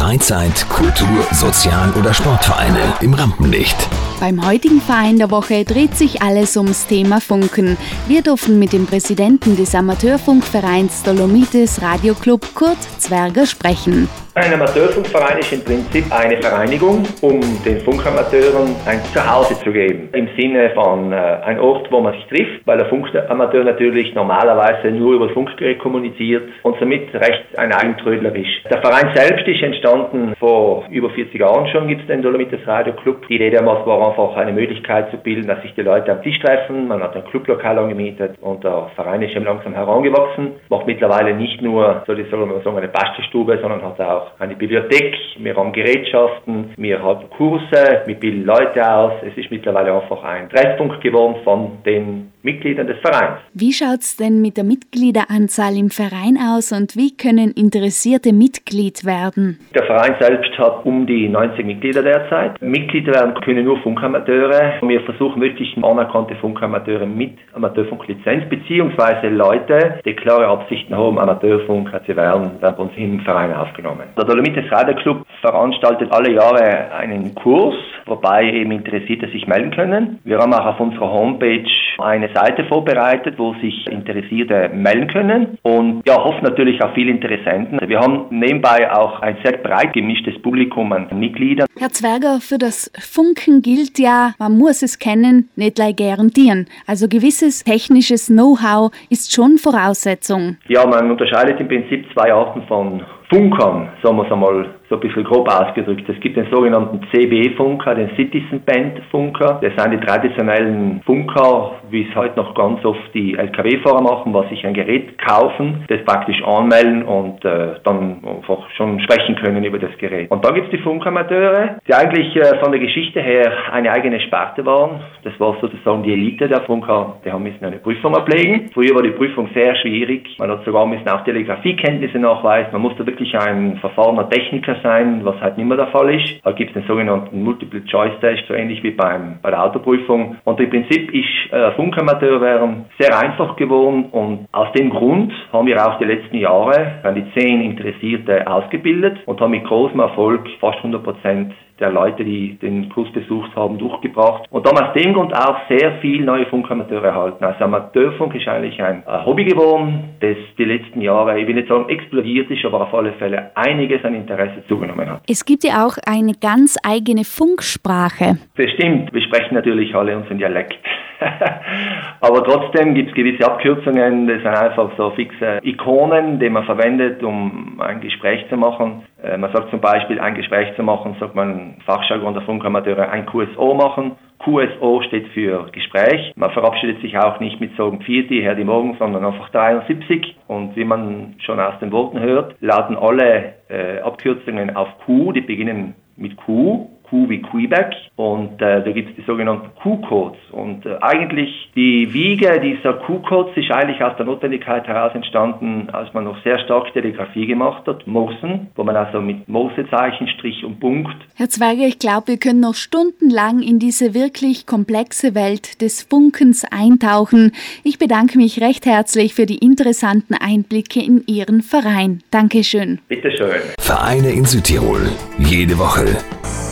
Freizeit, Kultur, Sozial- oder Sportvereine im Rampenlicht. Beim heutigen Verein der Woche dreht sich alles ums Thema Funken. Wir durften mit dem Präsidenten des Amateurfunkvereins Dolomites Radioclub, Kurt Zwerger, sprechen. Ein Amateurfunkverein ist im Prinzip eine Vereinigung, um den Funkamateuren ein Zuhause zu geben. Im Sinne von ein Ort, wo man sich trifft, weil der Funkamateur natürlich normalerweise nur über Funkgerät kommuniziert und somit recht ein Eigentrödler ist. Der Verein selbst ist entstanden vor über 40 Jahren schon, gibt es den Dolomites Radioclub. Die Idee damals war einfach eine Möglichkeit zu bilden, dass sich die Leute am Tisch treffen. Man hat ein Clublokal angemietet und der Verein ist eben langsam herangewachsen. Macht mittlerweile nicht nur, soll ich sagen, eine Bastelstube, sondern hat auch eine Bibliothek, wir haben Gerätschaften, wir haben Kurse, wir bilden Leute aus. Es ist mittlerweile einfach ein Treffpunkt geworden von den Mitgliedern des Vereins. Wie schaut es denn mit der Mitgliederanzahl im Verein aus und wie können Interessierte Mitglied werden? Der Verein selbst hat um die 90 Mitglieder derzeit. Mitglied werden können nur Funkamateure. Wir versuchen wirklich anerkannte Funkamateure mit Amateurfunklizenz beziehungsweise Leute, die klare Absichten haben, Amateurfunker zu werden bei uns im Verein aufgenommen. Der Dolomites Radioclub veranstaltet alle Jahre einen Kurs, wobei eben Interessierte sich melden können. Wir haben auch auf unserer Homepage eine Seite vorbereitet, wo sich Interessierte melden können und hoffen natürlich auf viele Interessenten. Wir haben nebenbei auch ein sehr breit gemischtes Publikum an Mitgliedern. Herr Zwerger, für das Funken gilt ja, man muss es kennen, nicht gleich garantieren. Also gewisses technisches Know-how ist schon Voraussetzung. Ja, man unterscheidet im Prinzip zwei Arten von Funkern, sagen wir es einmal so ein bisschen grob ausgedrückt. Es gibt den sogenannten CB-Funker, den Citizen Band-Funker. Das sind die traditionellen Funker, wie es heute noch ganz oft die LKW-Fahrer machen, was sich ein Gerät kaufen, das praktisch anmelden und dann einfach schon sprechen können über das Gerät. Und dann gibt es die Funkamateure, die eigentlich von der Geschichte her eine eigene Sparte waren. Das war sozusagen die Elite der Funker, die haben müssen eine Prüfung ablegen. Früher war die Prüfung sehr schwierig. Man hat sogar müssen auch Telegrafiekenntnisse nachweisen. Man musste wirklich ein verfahrener Techniker sein, was halt nicht mehr der Fall ist. Da gibt es den sogenannten Multiple-Choice-Test, so ähnlich wie bei der Autoprüfung. Und im Prinzip ist Funkamateur werden sehr einfach geworden und aus dem Grund haben wir auch die letzten Jahre dann die 10 Interessierte ausgebildet und haben mit großem Erfolg fast 100% der Leute, die den Kurs besucht haben, durchgebracht. Und haben aus dem Grund auch sehr viel neue Funkamateure erhalten. Also Amateurfunk ist eigentlich ein Hobby geworden, das die letzten Jahre, ich will nicht sagen explodiert ist, aber auf alle Fälle einiges an Interesse zugenommen hat. Es gibt ja auch eine ganz eigene Funksprache. Das stimmt, wir sprechen natürlich alle unseren Dialekt. Aber trotzdem gibt es gewisse Abkürzungen, das sind einfach so fixe Ikonen, die man verwendet, um ein Gespräch zu machen. Man sagt zum Beispiel, ein Gespräch zu machen, sagt man Fachjargon der Funkamateure, ein QSO machen. QSO steht für Gespräch. Man verabschiedet sich auch nicht mit sagen 40, Herr die Morgen, sondern einfach 73. Und wie man schon aus den Worten hört, lauten alle Abkürzungen auf Q, die beginnen mit Q. Q wie Quebec und da gibt es die sogenannten Q-Codes und eigentlich die Wiege dieser Q-Codes ist eigentlich aus der Notwendigkeit heraus entstanden, als man noch sehr stark Telegrafie gemacht hat, Morsen, wo man also mit Morsezeichen, Strich und Punkt. Herr Zwerger, ich glaube, wir können noch stundenlang in diese wirklich komplexe Welt des Funkens eintauchen. Ich bedanke mich recht herzlich für die interessanten Einblicke in Ihren Verein. Dankeschön. Bitteschön. Vereine in Südtirol. Jede Woche.